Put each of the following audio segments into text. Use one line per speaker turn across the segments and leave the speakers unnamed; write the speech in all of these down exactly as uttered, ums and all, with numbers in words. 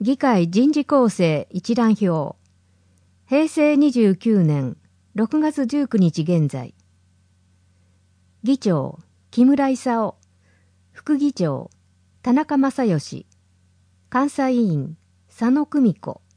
議会人事構成一覧表。平成にじゅうきゅうねんろくがつじゅうくにち現在。議長、木村勲。副議長、田中正義。監査委員、佐野久美子。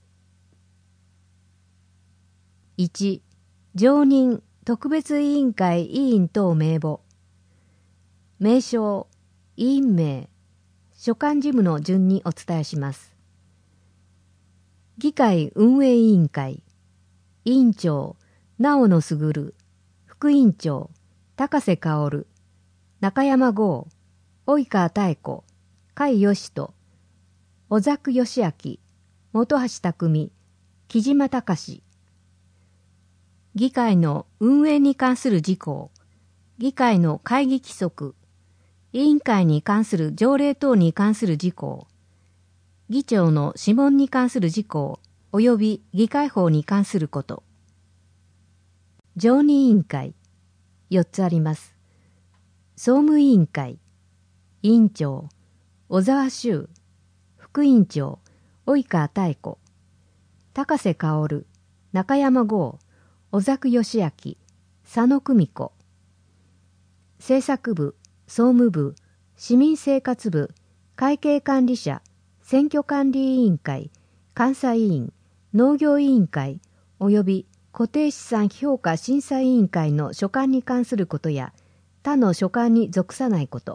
いち. 常任特別委員会委員等名簿。名称、委員名、所管事務の順にお伝えします。議会運営委員会。委員長、直野卓。副委員長、高瀬薫。中山剛。及川妙子。甲斐義人。小作義明。本橋匠。木島隆。議会の運営に関する事項。議会の会議規則。委員会に関する条例等に関する事項。議長の諮問に関する事項及び議会法に関すること。常任委員会、よっつあります。総務委員会、委員長、小沢修。副委員長、及川妙子。高瀬薫、中山剛。小作義明、佐野久美子。政策部、総務部、市民生活部、会計管理者、選挙管理委員会、監査委員、農業委員会及び固定資産評価審査委員会の所管に関することや他の所管に属さないこと。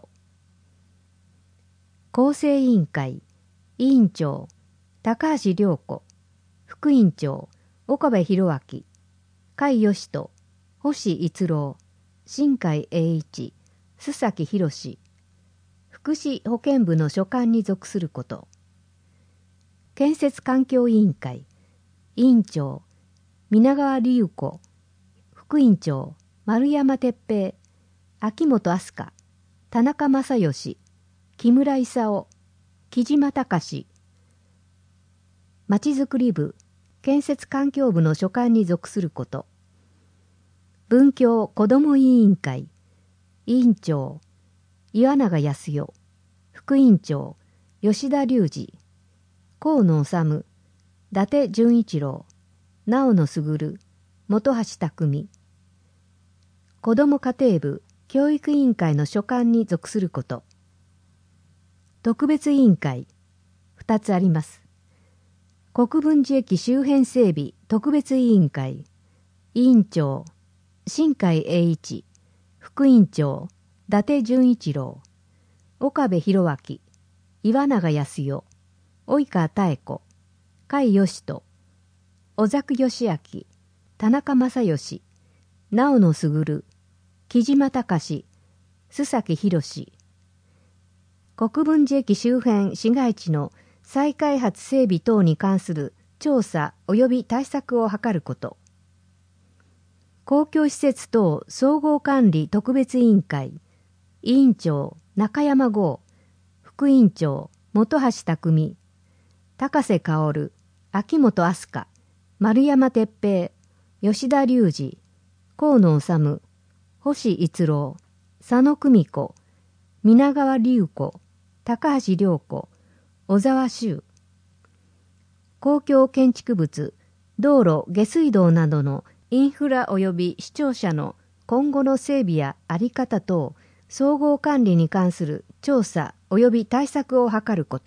構成委員会、委員長、高橋良子。副委員長、岡部博明。甲斐義人、星逸郎。新海英一。須崎博。福祉保健部の所管に属すること。建設環境委員会。委員長、皆川隆子。副委員長、丸山哲平。秋元飛鳥。田中正義。木村勲。木島隆。まちづくり部、建設環境部の所管に属すること。文教子ども委員会。委員長、岩永康代。副委員長、吉田隆二。河野治。伊達純一郎。直野卓。本橋匠。子ども家庭部、教育委員会の所管に属すること。特別委員会、ふたつあります。国分寺駅周辺整備特別委員会。委員長、新海英一。副委員長、伊達純一郎。岡部博明。岩永康代。及川妙子。甲斐義人。小作義明。田中正義。直野卓。木島隆。須崎博。国分寺駅周辺市街地の再開発整備等に関する調査及び対策を図ること。公共施設等総合管理特別委員会。委員長、中山剛。副委員長、本橋匠。高瀬薫。秋元飛鳥。丸山哲平。吉田隆二。河野治。星逸郎。佐野久美子。皆川隆子。高橋良子。小沢修。公共建築物、道路、下水道などのインフラ及び市庁舎の今後の整備や在り方等総合管理に関する調査及び対策を図ること。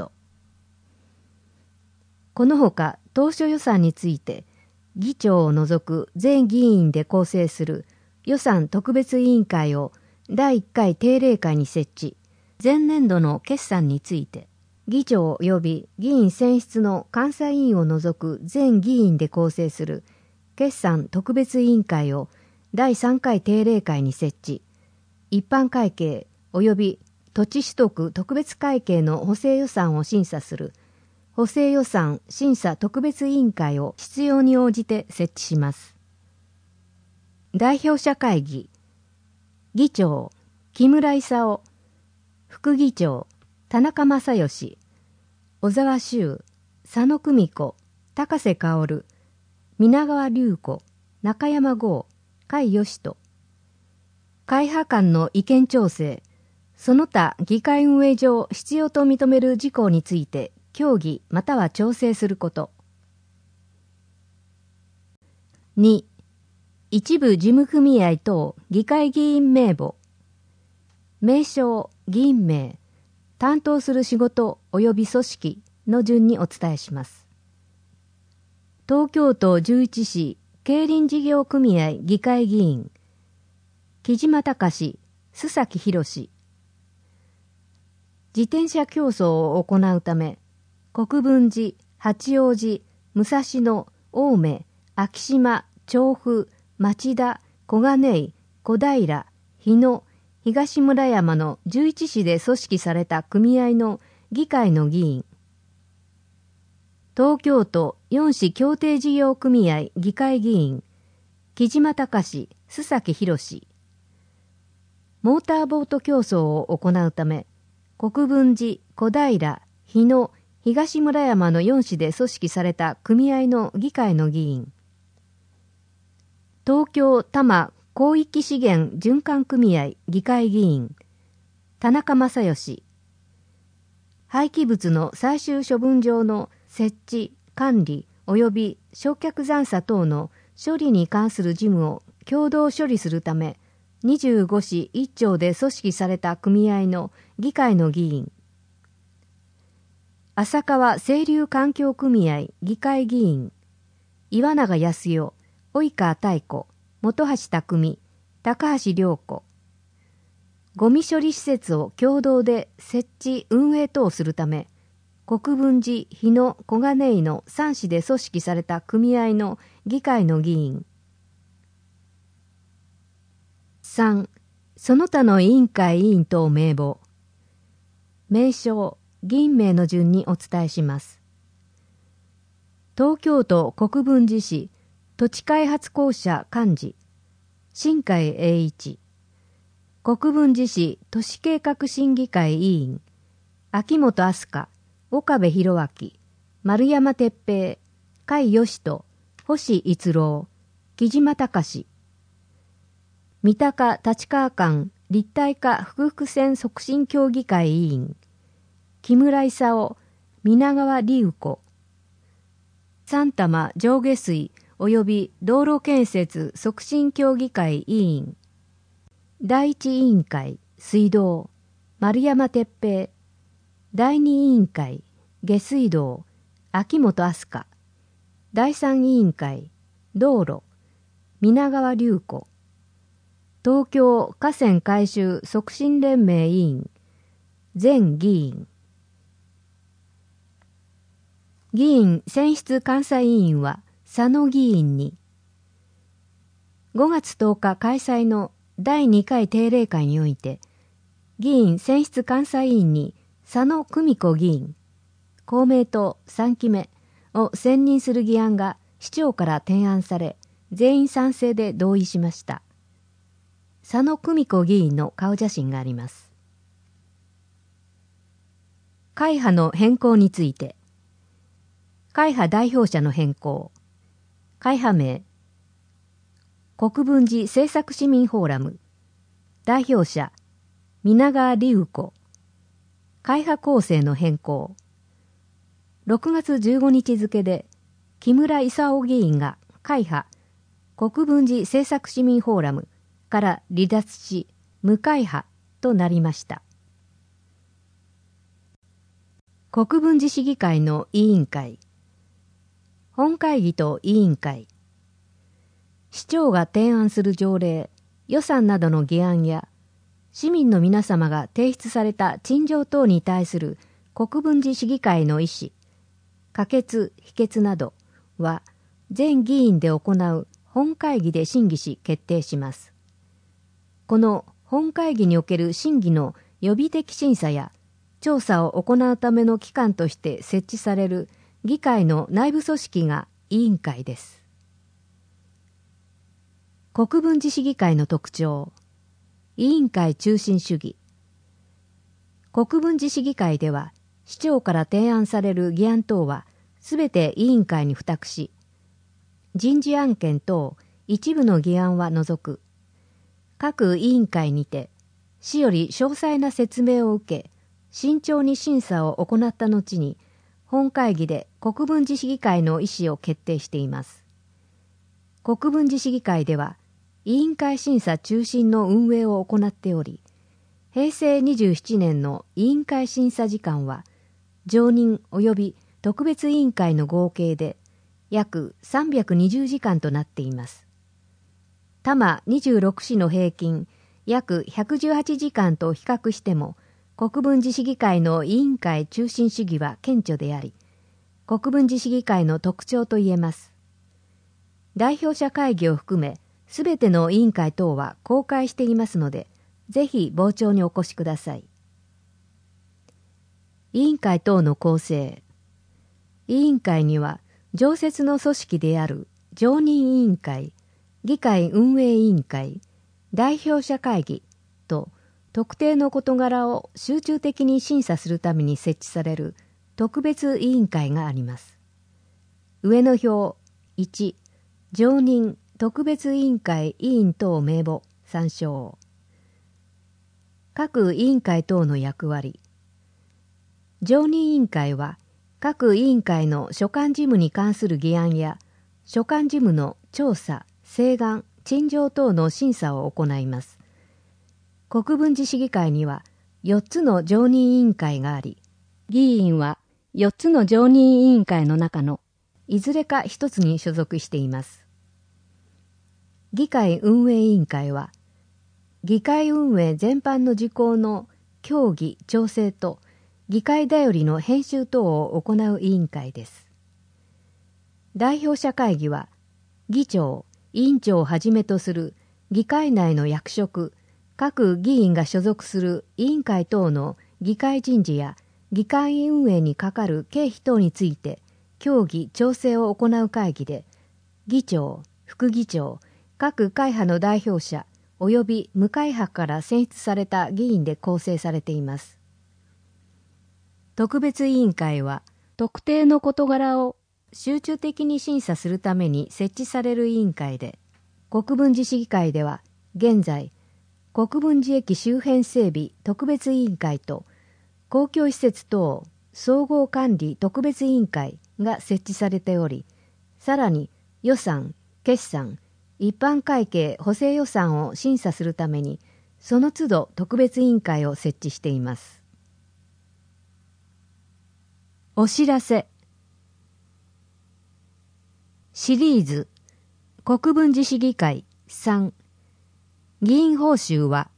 このほか当初予算について議長を除く全議員で構成する予算特別委員会をだいいっかい定例会に設置。前年度の決算について議長及び議員選出の監査委員を除く全議員で構成する決算特別委員会をだいさんかい定例会に設置。一般会計及び土地取得特別会計の補正予算を審査する補正予算審査特別委員会を必要に応じて設置します。代表者会議。議長、木村勲。副議長、田中正義。小沢修。佐野久美子。高瀬薫。皆川隆子。中山剛。甲斐義人。会派間の意見調整、その他議会運営上必要と認める事項について協議または調整すること。に、一部事務組合等議会議員名簿、名称、議員名、担当する仕事及び組織の順にお伝えします。東京都じゅういち市競輪事業組合議会議員、木島隆、須崎博。自転車競争を行うため、国分寺、八王子、武蔵野、青梅、昭島、調布、町田、小金井、小平、日野、東村山のじゅういち市で組織された組合の議会の議員、東京都よん市協定事業組合議会議員、木島隆、須崎博。モーターボート競争を行うため、国分寺、小平、日野、東村山のよん市で組織された組合の議会の議員、東京多摩広域資源循環組合議会議員、田中正義。廃棄物の最終処分場の設置、管理及び焼却残渣等の処理に関する事務を共同処理するため、にじゅうご市いっ町で組織された組合の議会の議員、浅川清流環境組合議会議員、岩永康代、及川妙子、本橋匠、高橋良子。ゴミ処理施設を共同で設置運営等するため、国分寺、日野、小金井のさん市で組織された組合の議会の議員。さん、その他の委員会委員等名簿。名称、議員名の順にお伝えします。東京都国分寺市土地開発公社幹事、新海英一。国分寺市都市計画審議会委員、秋元飛鳥、岡部博明、丸山哲平、甲斐義人、星逸郎、木島隆。三鷹立川間立体化複々線促進協議会委員、木村勲、皆川理宇子。三多摩上下水及び道路建設促進協議会委員、第一委員会水道、丸山哲平。第二委員会下水道、秋元飛鳥。第三委員会道路、皆川隆子。東京河川改修促進連盟委員、前議員。議員選出監査委員は佐野議員に。ごがつとおか開催のだいにかい定例会において、議員選出監査委員に佐野久美子議員、公明党さんきめを選任する議案が市長から提案され、全員賛成で同意しました。佐野久美子議員の顔写真があります。会派の変更について。会派代表者の変更。会派名。国分寺政策市民フォーラム。代表者。皆川理宇子。会派構成の変更。ろくがつじゅうごにち付で、木村勲議員が会派、国分寺政策市民フォーラムから離脱し、無会派となりました。国分寺市議会の委員会。本会議と委員会。市長が提案する条例、予算などの議案や、市民の皆様が提出された陳情等に対する国分寺市議会の意思、可決・否決などは、全議員で行う本会議で審議し決定します。この本会議における審議の予備的審査や、調査を行うための機関として設置される議会の内部組織が委員会です。国分寺市議会の特徴。委員会中心主義。国分寺市議会では、市長から提案される議案等は、すべて委員会に付託し、人事案件等一部の議案は除く、各委員会にて、市より詳細な説明を受け、慎重に審査を行った後に、 本会議で国分寺市議会の意思を決定しています。国分寺市議会では、委員会審査中心の運営を行っており、へいせいにじゅうななねんの委員会審査時間は、常任及び特別委員会の合計で約さんびゃくにじゅうじかんとなっています。多摩にじゅうろくしの平均約ひゃくじゅうはちじかんと比較しても、国分寺市議会の委員会中心主義は顕著であり、国分寺市議会の特徴といえます。代表者会議を含め、すべての委員会等は公開していますので、ぜひ傍聴にお越しください。委員会等の構成。委員会には、常設の組織である常任委員会、議会運営委員会、代表者会議と、特定の事柄を集中的に審査するために設置される特別委員会があります。上の表いち、常任特別委員会委員等名簿参照。各委員会等の役割。常任委員会は、各委員会の所管事務に関する議案や、所管事務の調査、請願、陳情等の審査を行います。国分寺市議会にはよっつの常任委員会があり、議員はよっつの常任委員会の中のいずれかひとつに所属しています。議会運営委員会は、議会運営全般の事項の協議・調整と議会だよりの編集等を行う委員会です。代表者会議は、議長、委員長をはじめとする議会内の役職、各議員が所属する委員会等の議会人事や議会運営にかかる経費等について協議・調整を行う会議で、議長、副議長、各会派の代表者及び無会派から選出された議員で構成されています。特別委員会は、特定の事柄を集中的に審査するために設置される委員会で、国分寺市議会では現在、国分寺駅周辺整備特別委員会と公共施設等総合管理特別委員会が設置されており、さらに予算、決算、一般会計補正予算を審査するために、その都度特別委員会を設置しています。お知らせ。シリーズ国分寺市議会さん、議員報酬は、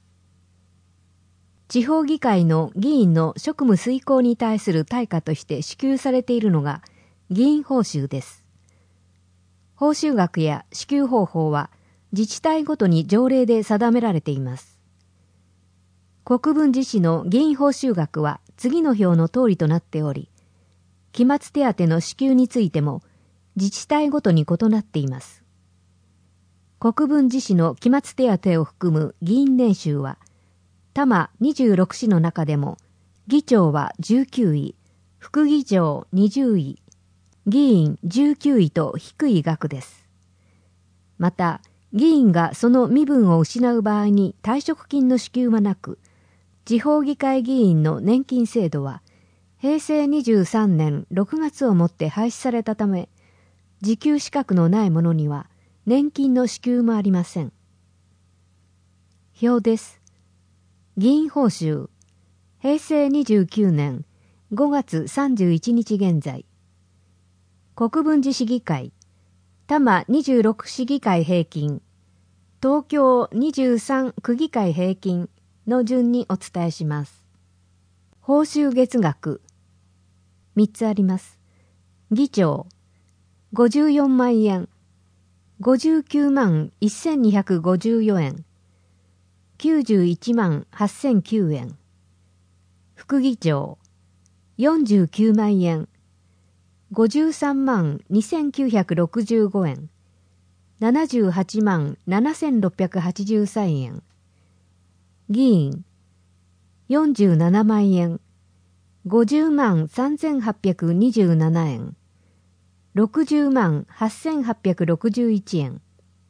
地方議会の議員の職務遂行に対する対価として支給されているのが議員報酬です。報酬額や支給方法は自治体ごとに条例で定められています。国分寺市の議員報酬額は次の表の通りとなっており、期末手当の支給についても自治体ごとに異なっています。国分寺市の期末手当を含む議員年収は、多摩にじゅうろくしの中でも、議長はじゅうきゅうい、副議長にじゅうい、議員じゅうきゅういと低い額です。また、議員がその身分を失う場合に退職金の支給はなく、地方議会議員の年金制度は、へいせいにじゅうさんねんろくがつをもって廃止されたため、受給資格のない者には、年金の支給もありません。表です。議員報酬、へいせいにじゅうきゅうねんごがつさんじゅういちにち現在。国分寺市議会、多摩にじゅうろく市議会平均、東京にじゅうさん区議会平均の順にお伝えします。報酬月額、みっつあります。議長、ごじゅうよんまんえん、ごじゅうきゅうまんせんにひゃくごじゅうよえん、きゅうじゅういちまんはっせんきゅうえん。副議長、よんじゅうきゅうまんえん、ごじゅうさんまんにせんきゅうひゃくろくじゅうごえん、ななじゅうはちまんななせんろっぴゃくはちじゅうさんえん。議員、よんじゅうななまんえん、ごじゅうまんさんぜんはっぴゃくにじゅうななえん、ろくじゅうまんはっせんはっぴゃくろくじゅういちえん。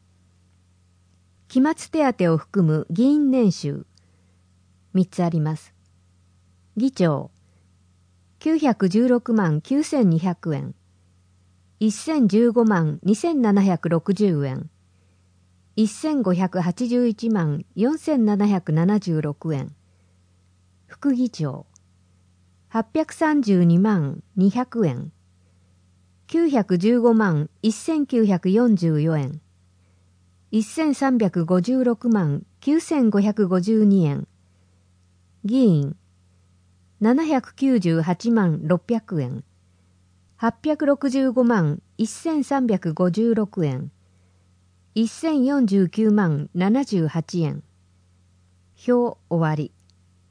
期末手当を含む議員年収、みっつあります。議長、 きゅうひゃくじゅうろくまんきゅうせんにひゃくえん、せんじゅうごまんにせんななひゃくろくじゅうえん、せんごひゃくはちじゅういちまんよんせんななひゃくななじゅうろくえん、副議長、はっぴゃくさんじゅうにまんにひゃくえん、きゅうひゃくじゅうごまんせんきゅうひゃくよんじゅうよえん、せんさんびゃくごじゅうろくまんきゅうせんごひゃくごじゅうにえん、議員、ななひゃくきゅうじゅうはちまんろっぴゃくえん、はっぴゃくろくじゅうごまんせんさんびゃくごじゅうろくえん、せんよんじゅうきゅうまんななじゅうはちえん。表終わり。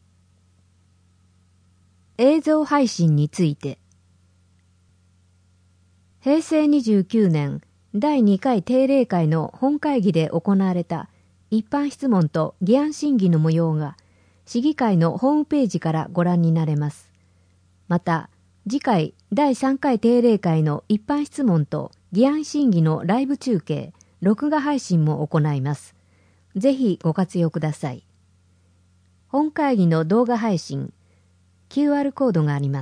映像配信について。へいせいにじゅうきゅうねんだいにかい定例会の本会議で行われた一般質問と議案審議の模様が市議会のホームページからご覧になれます。また、次回だいさんかい定例会の一般質問と議案審議のライブ中継、録画配信も行います。ぜひご活用ください。本会議の動画配信、キューアール コードがあります。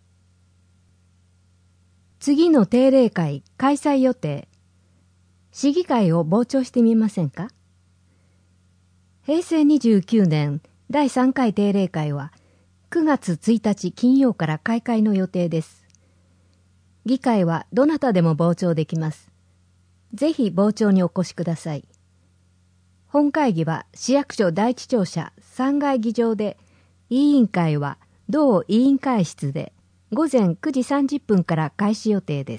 次の定例会開催予定。市議会を傍聴してみませんか？へいせいにじゅうきゅうねんだいさんかい定例会はくがつついたち金曜から開会の予定です。議会はどなたでも傍聴できます。ぜひ傍聴にお越しください。本会議は市役所第一庁舎さんがい議場で、委員会は同委員会室でごぜんくじさんじゅっぷんから開始予定です。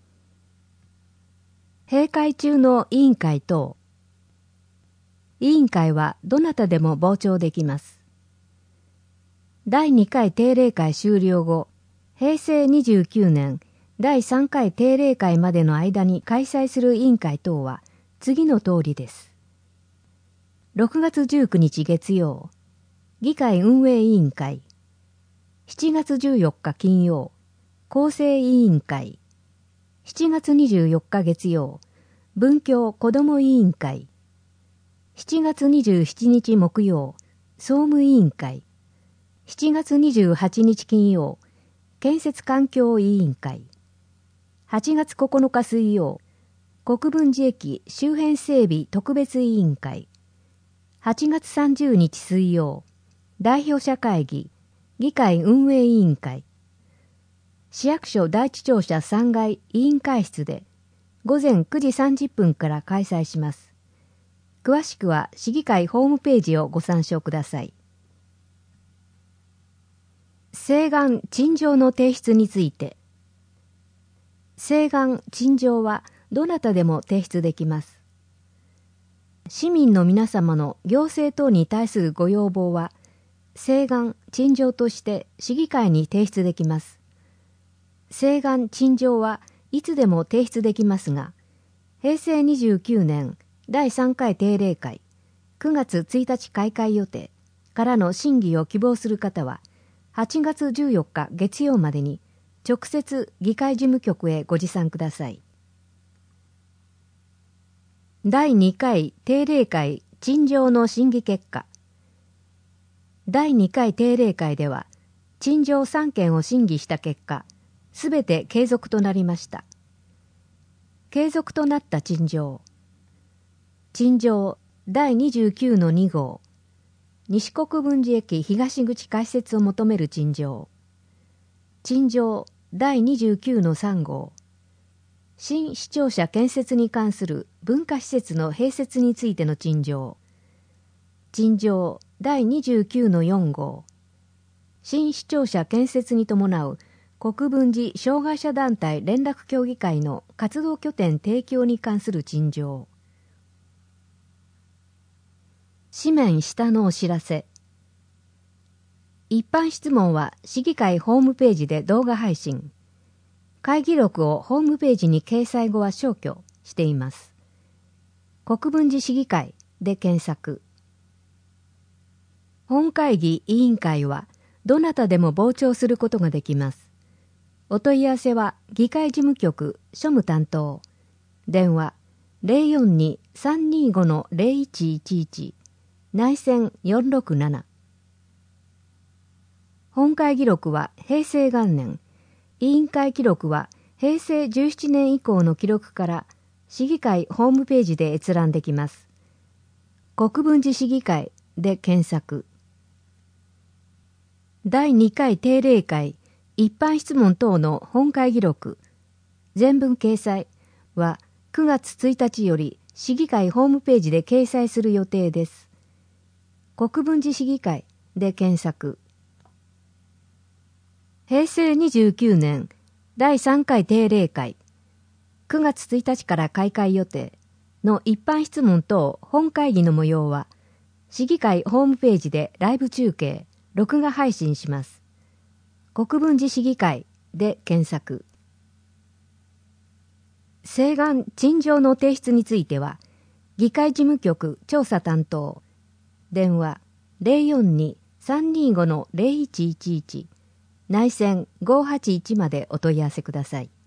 閉会中の委員会等。委員会はどなたでも傍聴できます。だいにかい定例会終了後、へいせいにじゅうきゅうねんだいさんかい定例会までの間に開催する委員会等は次の通りです。ろくがつじゅうくにち月曜、議会運営委員会。しちがつじゅうよっか金曜、構成委員会。しちがつにじゅうよっか月曜、文教子ども委員会。しちがつにじゅうしちにち木曜、総務委員会。しちがつにじゅうはちにち金曜、建設環境委員会。はちがつここのか水曜、国分寺駅周辺整備特別委員会。はちがつさんじゅうにち水曜、代表者会議、議会運営委員会。市役所第一庁舎さんがい委員会室でごぜんくじさんじゅっぷんから開催します。詳しくは市議会ホームページをご参照ください。請願陳情の提出について。請願陳情はどなたでも提出できます。市民の皆様の行政等に対するご要望は、請願陳情として市議会に提出できます。請願陳情はいつでも提出できますが、へいせいにじゅうきゅうねんだいさんかい定例会くがつついたち開会予定からの審議を希望する方は、はちがつじゅうよっか月曜までに直接議会事務局へご持参ください。だいにかい定例会陳情の審議結果。だいにかい定例会では、陳情さんけんを審議した結果、すべて継続となりました。継続となった陳情。陳情だいにじゅうきゅうのに号。西国分寺駅東口開設を求める陳情。陳情だいにじゅうきゅうのさん号。新市庁舎建設に関する文化施設の併設についての陳情。陳情だいにじゅうきゅうのよん号。新市庁舎建設に伴う国分寺障害者団体連絡協議会の活動拠点提供に関する陳情。紙面下のお知らせ。一般質問は市議会ホームページで動画配信。会議録をホームページに掲載後は消去しています。国分寺市議会で検索。本会議委員会はどなたでも傍聴することができます。お問い合わせは議会事務局庶務担当。電話 ゼロよんに さんにーご のゼロいちいちいち 内線よんろくなな。 本会議録は平成元年、委員会記録は平成じゅうななねん以降の記録から市議会ホームページで閲覧できます。国分寺市議会で検索。だいにかい定例会一般質問等の本会議録全文掲載はくがつついたちより市議会ホームページで掲載する予定です。国分寺市議会で検索。平成にじゅうきゅうねんだいさんかい定例会くがつついたちから開会予定の一般質問等本会議の模様は市議会ホームページでライブ中継、録画配信します。国分寺市議会で検索。請願陳情の提出については、議会事務局調査担当、電話 ゼロよんに さんにーご ゼロいちいちいち、内線ごーはちいちまでお問い合わせください。